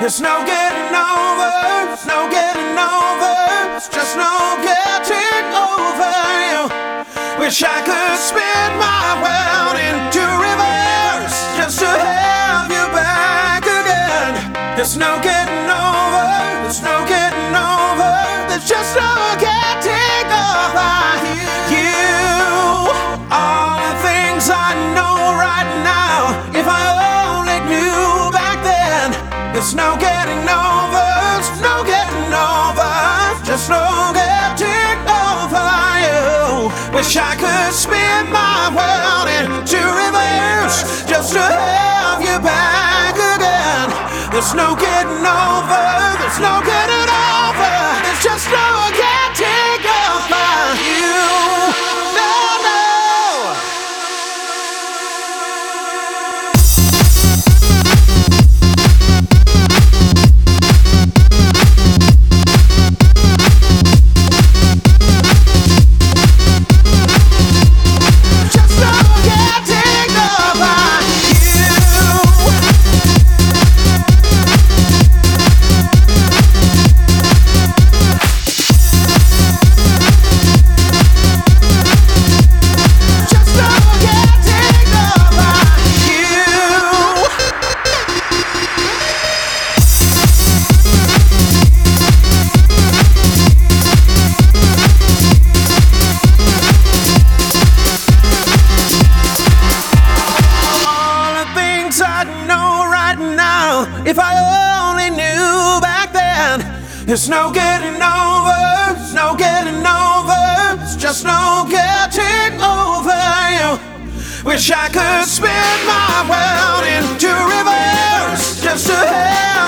It's no getting over, it's no getting over, it's just no getting over you. Wish I could spin my world into reverse just to have you back again. There's no getting over, there's no getting over, there's just no getting over you. All the things I know right now, if I only knew back then. There's no getting over, there's no getting over, just no getting over you. Wish I could spin my world into reverse just to have you back again. There's no getting over, there's no getting over, there's just no getting over you. No, no. If I only knew back then. There's no getting over, there's no getting over, it's just no getting over you. Wish I could spin my world into reverse just to have